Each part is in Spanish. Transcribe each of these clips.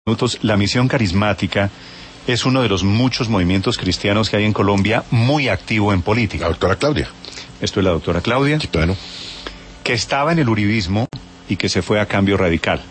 La Misión Carismática es uno de los muchos movimientos cristianos que hay en Colombia, muy activo en política. La doctora Claudia. Esto es la doctora Claudia. Sí, claro. Que estaba en el uribismo y que se fue a Cambio Radical.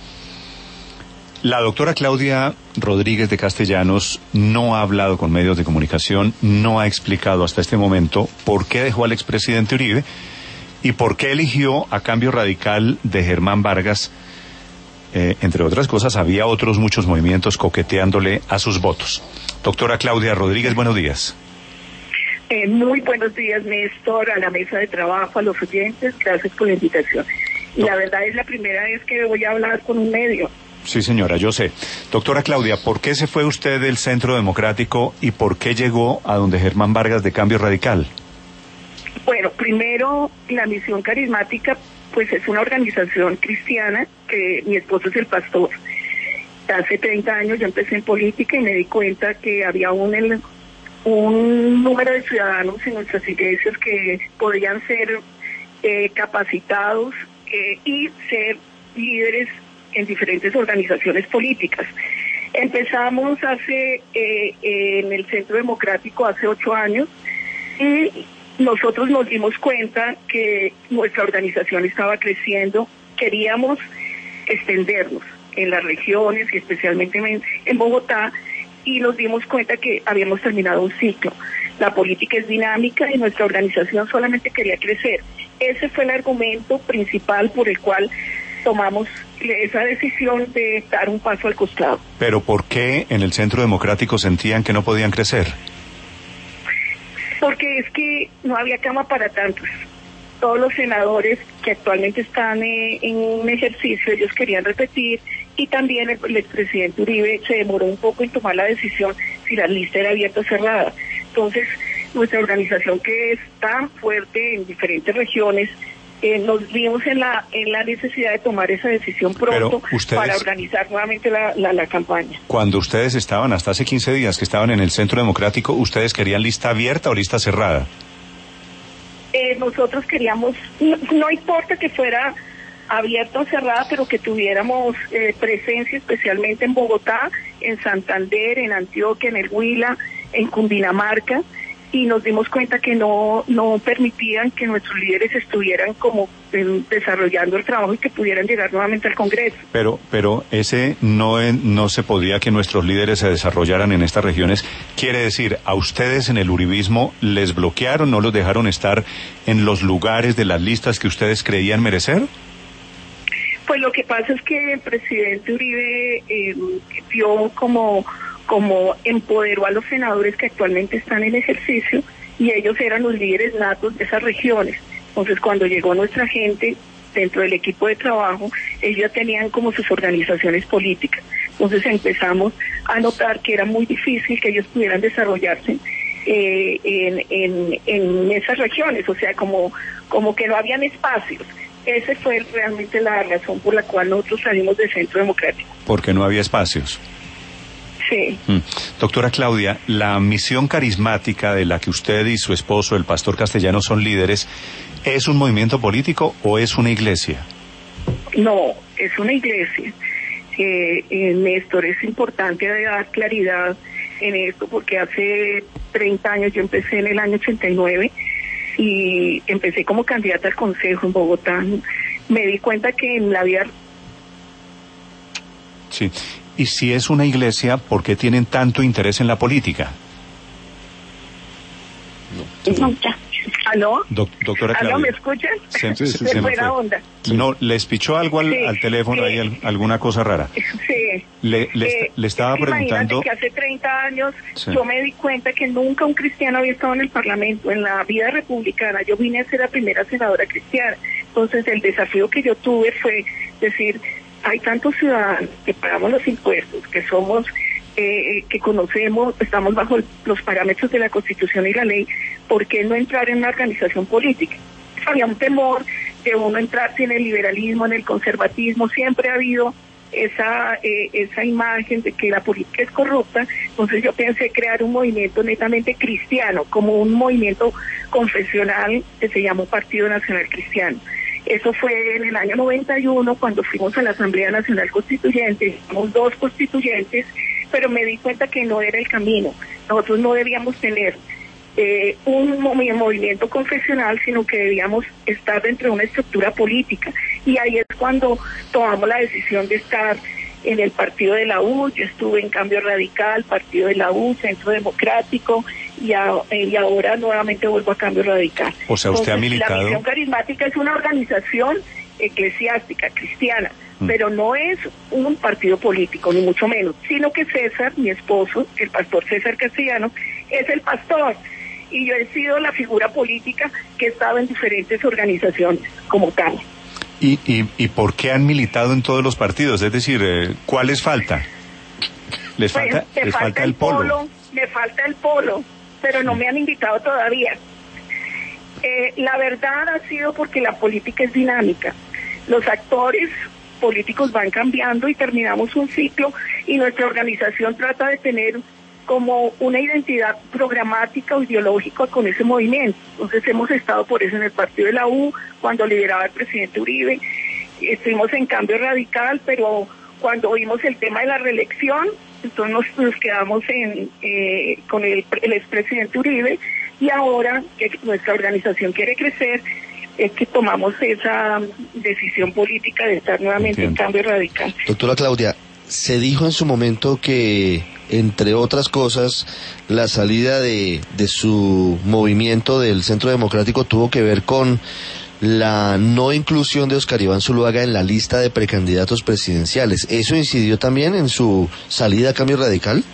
La doctora Claudia Rodríguez de Castellanos no ha hablado con medios de comunicación, no ha explicado hasta este momento por qué dejó al expresidente Uribe y por qué eligió a Cambio Radical de Germán Vargas. Entre otras cosas, había otros muchos movimientos coqueteándole a sus votos. Doctora Claudia Rodríguez, buenos días. Muy buenos días, Néstor, a la mesa de trabajo, a los oyentes, gracias por la invitación. Y la verdad es la primera vez que voy a hablar con un medio. Sí, señora, yo sé. Doctora Claudia, ¿por qué se fue usted del Centro Democrático y por qué llegó a donde Germán Vargas de Cambio Radical? Bueno, primero, la Misión Carismática, pues es una organización cristiana, que mi esposo es el pastor. Hace 30 años yo empecé en política y me di cuenta que había un número de ciudadanos en nuestras iglesias que podían ser capacitados y ser líderes en diferentes organizaciones políticas. Empezamos en el Centro Democrático hace 8 años y nosotros nos dimos cuenta que nuestra organización estaba creciendo, queríamos extendernos en las regiones y especialmente en Bogotá, y nos dimos cuenta que habíamos terminado un ciclo. La política es dinámica y nuestra organización solamente quería crecer. Ese fue el argumento principal por el cual tomamos esa decisión de dar un paso al costado. ¿Pero por qué en el Centro Democrático sentían que no podían crecer? Porque es que no había cama para tantos. Todos los senadores que actualmente están en un ejercicio, ellos querían repetir, y también el expresidente Uribe se demoró un poco en tomar la decisión si la lista era abierta o cerrada. Entonces, nuestra organización, que es tan fuerte en diferentes regiones, nos vimos en la necesidad de tomar esa decisión pronto para organizar nuevamente la campaña. Cuando ustedes estaban, hasta hace 15 días que estaban en el Centro Democrático, ¿ustedes querían lista abierta o lista cerrada? Nosotros queríamos, no importa que fuera abierta o cerrada, pero que tuviéramos presencia especialmente en Bogotá, en Santander, en Antioquia, en el Huila, en Cundinamarca, y nos dimos cuenta que no permitían que nuestros líderes estuvieran como desarrollando el trabajo y que pudieran llegar nuevamente al Congreso. Pero ese no se podía que nuestros líderes se desarrollaran en estas regiones. Quiere decir, ¿a ustedes en el uribismo les bloquearon, no los dejaron estar en los lugares de las listas que ustedes creían merecer? Pues lo que pasa es que el presidente Uribe dio como empoderó a los senadores que actualmente están en ejercicio, y ellos eran los líderes natos de esas regiones. Entonces, cuando llegó nuestra gente dentro del equipo de trabajo, ellos ya tenían como sus organizaciones políticas. Entonces empezamos a notar que era muy difícil que ellos pudieran desarrollarse en esas regiones, o sea, como que no habían espacios. Esa fue realmente la razón por la cual nosotros salimos del Centro Democrático. Porque no había espacios. Sí. Doctora Claudia, la Misión Carismática de la que usted y su esposo, el pastor Castellanos, son líderes, ¿es un movimiento político o es una iglesia? No, es una iglesia. Néstor, es importante dar claridad en esto, porque hace 30 años, yo empecé en el año 89, y empecé como candidata al Consejo en Bogotá. Me di cuenta que en la vida... Sí. Y si es una iglesia, ¿por qué tienen tanto interés en la política? No, ya. ¿Aló? Doctora Claudia. ¿Aló, me escuchan? Se me fue. Onda. No, ¿les pichó algo al teléfono, sí. ahí alguna cosa rara? Sí. Le estaba preguntando... Imagínate que hace 30 años sí. Yo me di cuenta que nunca un cristiano había estado en el Parlamento, en la vida republicana. Yo vine a ser la primera senadora cristiana. Entonces, el desafío que yo tuve fue decir... Hay tantos ciudadanos que pagamos los impuestos, que somos, que conocemos, estamos bajo los parámetros de la Constitución y la ley. ¿Por qué no entrar en una organización política? Había un temor de uno entrarse en el liberalismo, en el conservatismo. Siempre ha habido esa imagen de que la política es corrupta. Entonces yo pensé crear un movimiento netamente cristiano, como un movimiento confesional que se llamó Partido Nacional Cristiano. Eso fue en el año 91, cuando fuimos a la Asamblea Nacional Constituyente, fuimos 2 constituyentes, pero me di cuenta que no era el camino. Nosotros no debíamos tener un movimiento confesional, sino que debíamos estar dentro de una estructura política. Y ahí es cuando tomamos la decisión de estar en el partido de la U. Yo estuve en Cambio Radical, partido de la U, Centro Democrático, y ahora nuevamente vuelvo a Cambio Radical. O sea, usted ha militado. La Misión Carismática es una organización eclesiástica, cristiana, pero no es un partido político, ni mucho menos, sino que César, mi esposo, el pastor César Castellanos, es el pastor, y yo he sido la figura política que he estado en diferentes organizaciones como tal. ¿Y por qué han militado en todos los partidos? Es decir, ¿cuál les falta? ¿Les falta el polo? Me falta el polo, pero no me han invitado todavía. La verdad ha sido porque la política es dinámica. Los actores políticos van cambiando y terminamos un ciclo, y nuestra organización trata de tener como una identidad programática o ideológica con ese movimiento. Entonces hemos estado por eso en el partido de la U, cuando lideraba el presidente Uribe, estuvimos en Cambio Radical, pero cuando vimos el tema de la reelección, entonces nos quedamos con el expresidente Uribe, y ahora que nuestra organización quiere crecer, es que tomamos esa decisión política de estar nuevamente en Cambio Radical. Doctora Claudia, se dijo en su momento que, entre otras cosas, la salida de su movimiento del Centro Democrático tuvo que ver con la no inclusión de Oscar Iván Zuluaga en la lista de precandidatos presidenciales. ¿Eso incidió también en su salida a Cambio Radical?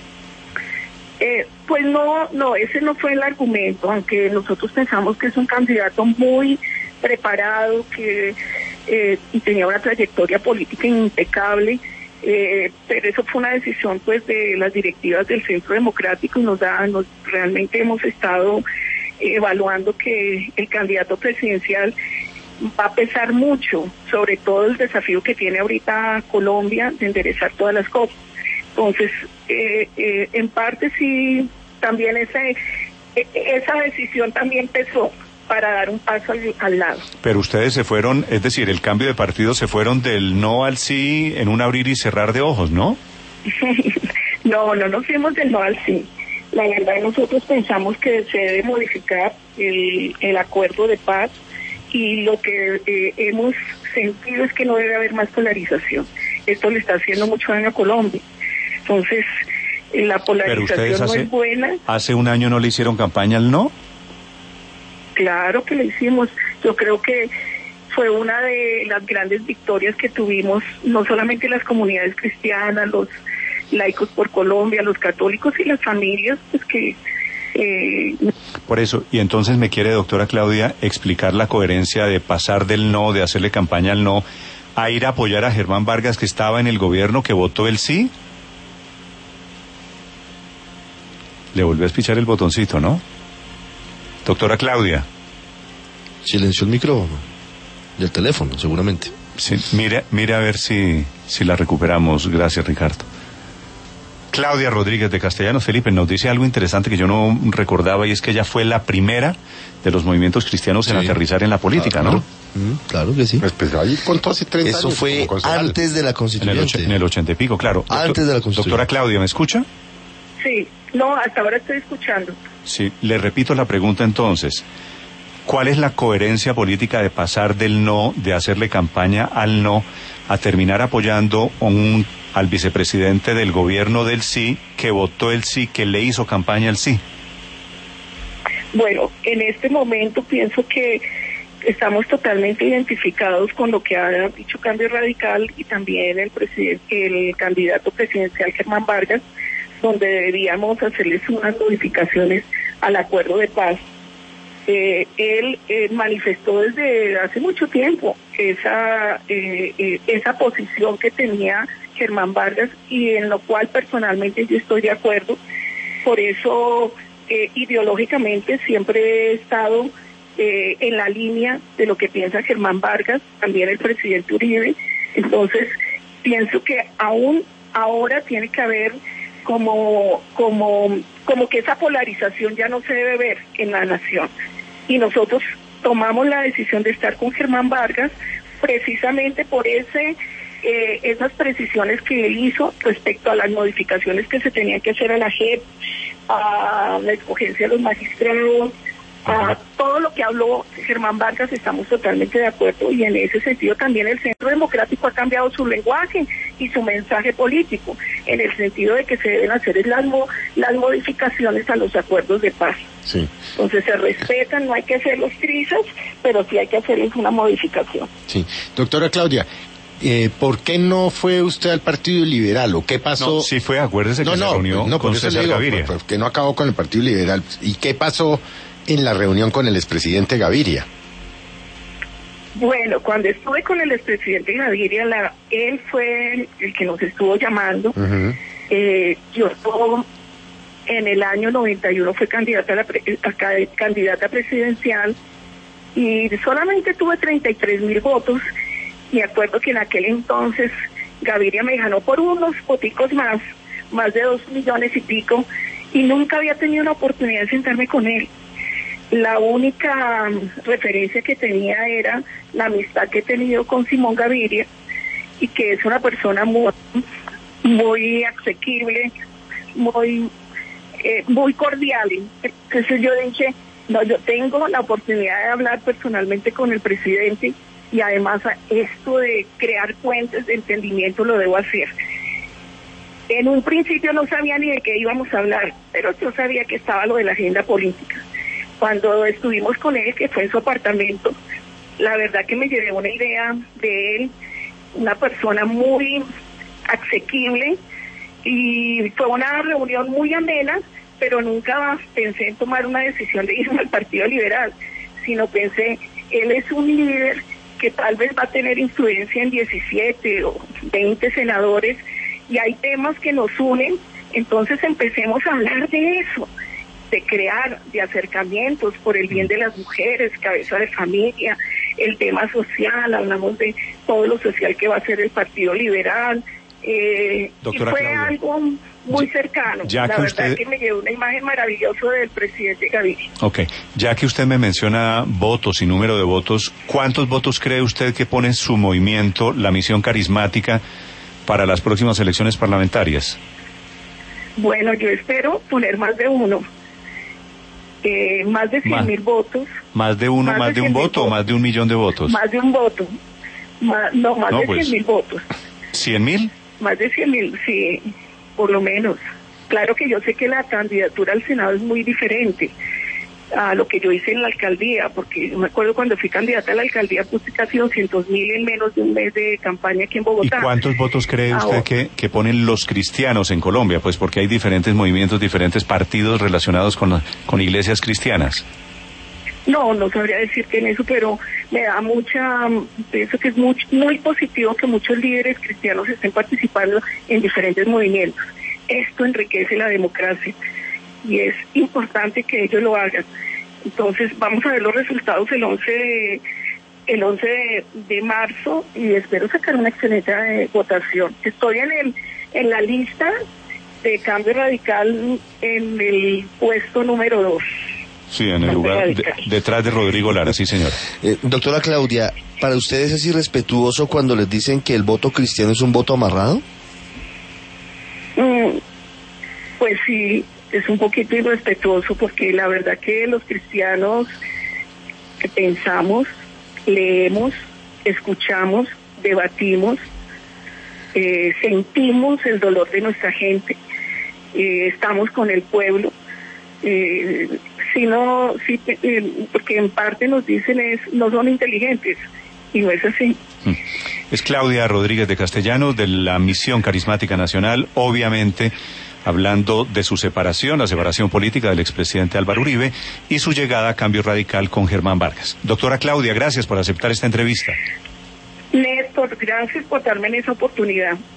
Pues no, ese no fue el argumento, aunque nosotros pensamos que es un candidato muy preparado, que y tenía una trayectoria política impecable, pero eso fue una decisión pues de las directivas del Centro Democrático, y realmente hemos estado evaluando que el candidato presidencial va a pesar mucho, sobre todo el desafío que tiene ahorita Colombia de enderezar todas las cosas. Entonces, en parte sí, también esa decisión también pesó para dar un paso al lado. Pero ustedes se fueron, es decir, el cambio de partido, se fueron del no al sí en un abrir y cerrar de ojos, ¿no? No nos fuimos del no al sí. La verdad, nosotros pensamos que se debe modificar el acuerdo de paz, y lo que hemos sentido es que no debe haber más polarización. Esto le está haciendo mucho daño a Colombia. Entonces, la polarización no es buena. ¿Hace un año no le hicieron campaña al no? Claro que lo hicimos. Yo creo que fue una de las grandes victorias que tuvimos, no solamente las comunidades cristianas, los laicos por Colombia, los católicos y las familias, pues que... Por eso, y entonces me quiere, doctora Claudia, explicar la coherencia de pasar del no, de hacerle campaña al no, a ir a apoyar a Germán Vargas, que estaba en el gobierno, que votó el sí. Le volvió a espichar el botoncito, ¿no? Doctora Claudia. Silenció el micrófono. Y el teléfono, seguramente. Sí, mire a ver si la recuperamos. Gracias, Ricardo. Claudia Rodríguez de Castellanos, Felipe, nos dice algo interesante que yo no recordaba, y es que ella fue la primera de los movimientos cristianos en aterrizar en la política, claro, ¿no? Claro que sí. Pues ahí contó hace 30 años. Eso fue antes de la Constituyente. En el 80 y pico, claro. Antes de la Constituyente. Doctora Claudia, ¿me escucha? Sí, no, hasta ahora estoy escuchando. Sí, le repito la pregunta entonces. ¿Cuál es la coherencia política de pasar del no, de hacerle campaña al no, a terminar apoyando al vicepresidente del gobierno del sí, que votó el sí, que le hizo campaña al sí? Bueno, en este momento pienso que estamos totalmente identificados con lo que ha dicho Cambio Radical, y también el candidato presidencial Germán Vargas, donde deberíamos hacerles unas modificaciones al acuerdo de paz. Él manifestó desde hace mucho tiempo esa posición que tenía Germán Vargas, y en lo cual personalmente yo estoy de acuerdo. Por eso ideológicamente siempre he estado en la línea de lo que piensa Germán Vargas, también el presidente Uribe. Entonces pienso que aún ahora tiene que haber como que esa polarización ya no se debe ver en la nación. Y nosotros tomamos la decisión de estar con Germán Vargas precisamente por esas precisiones que él hizo respecto a las modificaciones que se tenían que hacer a la JEP, a la escogencia de los magistrados, a todo lo que habló Germán Vargas. Estamos totalmente de acuerdo, y en ese sentido también el Centro Democrático ha cambiado su lenguaje y su mensaje político, en el sentido de que se deben hacer las modificaciones a los acuerdos de paz. Sí. Entonces se respetan, no hay que hacer los trizas, pero sí hay que hacerles una modificación. Sí. Doctora Claudia, ¿por qué no fue usted al Partido Liberal o qué pasó? No, sí fue, acuérdese que se reunió con César Gaviria. Que no acabó con el Partido Liberal. ¿Y qué pasó en la reunión con el expresidente Gaviria? Bueno, cuando estuve con el expresidente Gaviria, él fue el que nos estuvo llamando. Uh-huh. Yo en el año 91 fui candidata presidencial y solamente tuve 33,000 votos. Me acuerdo que en aquel entonces Gaviria me ganó por unos poticos más de 2 millones y pico, y nunca había tenido la oportunidad de sentarme con él. La única referencia que tenía era la amistad que he tenido con Simón Gaviria, y que es una persona muy asequible, muy cordial. Entonces yo dije, no, yo tengo la oportunidad de hablar personalmente con el presidente, y además esto de crear puentes de entendimiento lo debo hacer. En un principio no sabía ni de qué íbamos a hablar, pero yo sabía que estaba lo de la agenda política. Cuando estuvimos con él, que fue en su apartamento, la verdad que me llevé una idea de él, una persona muy asequible, y fue una reunión muy amena, pero nunca pensé en tomar una decisión de irme al Partido Liberal, sino pensé, él es un líder que tal vez va a tener influencia en 17 o 20 senadores, y hay temas que nos unen, entonces empecemos a hablar de eso, de crear, de acercamientos por el bien de las mujeres, cabeza de familia, el tema social, hablamos de todo lo social que va a hacer el Partido Liberal, y fue Claudia, algo muy cercano. La verdad que me llevó una imagen maravillosa del presidente Gaviria. Ok, ya que usted me menciona votos y número de votos, ¿cuántos votos cree usted que pone su movimiento, la Misión Carismática, para las próximas elecciones parlamentarias? Bueno, yo espero poner más de uno. Más de 100,000 votos. ¿Más de uno, más de un voto o más de 1 millón de votos? Más de un voto. Más de 100,000 votos. ¿100,000? Más de 100,000, sí, por lo menos. Claro que yo sé que la candidatura al Senado es muy diferente a lo que yo hice en la alcaldía, porque yo me acuerdo cuando fui candidata a la alcaldía puse casi 200,000 en menos de un mes de campaña aquí en Bogotá. ¿Y cuántos votos cree usted que ponen los cristianos en Colombia? Pues porque hay diferentes movimientos, diferentes partidos relacionados con iglesias cristianas. No sabría decirte en eso, pero me da pienso que es muy positivo que muchos líderes cristianos estén participando en diferentes movimientos. Esto enriquece la democracia y es importante que ellos lo hagan. Entonces vamos a ver los resultados el 11 de marzo, y espero sacar una excelente votación. Estoy en la lista de Cambio Radical en el puesto número 2. Sí, en el lugar detrás de Rodrigo Lara, sí, señora. Doctora Claudia, ¿para ustedes es irrespetuoso cuando les dicen que el voto cristiano es un voto amarrado? Pues sí, es un poquito irrespetuoso, porque la verdad que los cristianos pensamos, leemos, escuchamos, debatimos, sentimos el dolor de nuestra gente, estamos con el pueblo. Porque en parte nos dicen no son inteligentes, y no es así. Es Claudia Rodríguez de Castellanos, de la Misión Carismática Nacional, obviamente hablando de su separación, la separación política del expresidente Álvaro Uribe y su llegada a Cambio Radical con Germán Vargas. Doctora Claudia, gracias por aceptar esta entrevista. Néstor, gracias por darme esa oportunidad.